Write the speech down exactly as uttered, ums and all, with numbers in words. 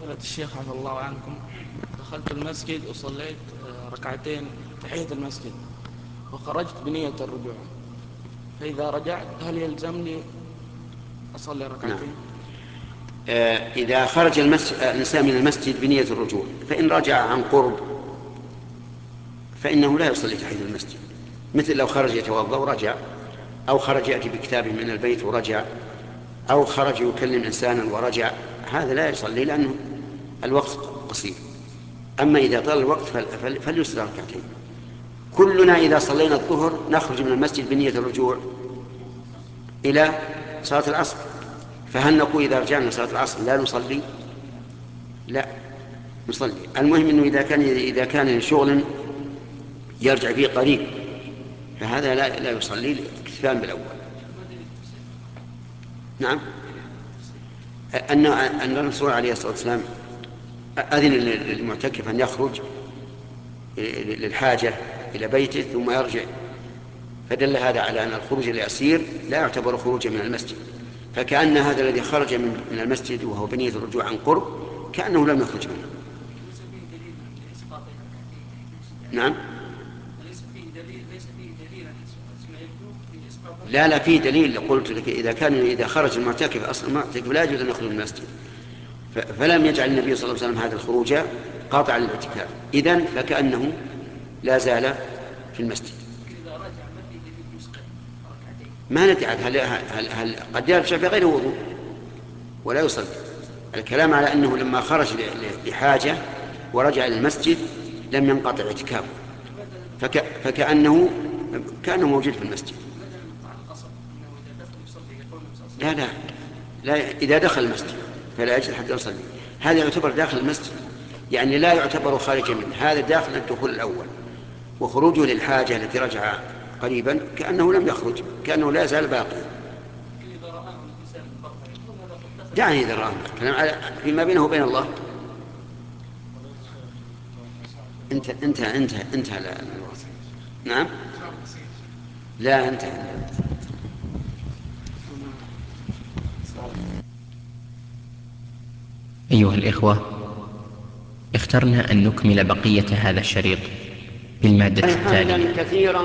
فضيلة الشيخ عفى الله عنكم، دخلت المسجد وصليت آه، ركعتين تحية المسجد وخرجت بنية الرجوع، فإذا رجعت هل يلزمني أصلي نعم. ركعتين؟ آه، إذا خرج المسجد الإنسان من المسجد بنية الرجوع، فإن رجع عن قرب فإنه لا يصلي تحية المسجد، مثل لو خرج يتوضأ ورجع، أو خرج يأتي بكتاب من البيت ورجع، أو خرج يكلم إنسانا ورجع، هذا لا يصلي لأنه الوقت قصير. أما إذا طال الوقت فليصلي ركعتين. كلنا إذا صلينا الظهر نخرج من المسجد بنية الرجوع إلى صلاة العصر، فهل نقول إذا رجعنا صلاة العصر لا نصلي؟ لا، نصلي. المهم أنه إذا كان إذا كان شغل يرجع فيه قريب فهذا لا لا يصلي اكتفاء بالأول. نعم. أن أن الرسول عليه الصلاة والسلام أذن للمعتكف أن يخرج للحاجة إلى بيته ثم يرجع، فدل هذا على أن الخروج اليسير لا يعتبر خروجا من المسجد، فكأن هذا الذي خرج من المسجد وهو بنية الرجوع عن قرب كأنه لم يخرج منه. نعم. لا لا فيه دليل، قلت لك إذا كان إذا خرج المعتكف أصلا المعتكف لا يجوز أن يخرج من المسجد، فلم يجعل النبي صلى الله عليه وسلم هذا الخروج قاطع للاعتكاف، إذن فكأنه لا زال في المسجد. ما ندري هل, هل, هل قد يرجع بغير وضوء ولا يصلي. الكلام على أنه لما خرج لحاجة ورجع إلى المسجد لم ينقطع اعتكافه، فك فكأنه كأنه موجود في المسجد. لا لا لا، إذا دخل المسجد فلا يجوز حتى يصلي، هذا يعتبر داخل المسجد، يعني لا يعتبر خارجا منه، هذا داخل الدخول الأول، وخروجه للحاجة التي رجع قريبا كأنه لم يخرج، كأنه لا زال باقيا. يعني إذا رآه كلام فيما بينه وبين الله. انت انت انت انت لا. نعم. لا انتهى. أيها الإخوة، اخترنا أن نكمل بقية هذا الشريط بالمادة حمدا التالية. كثيرا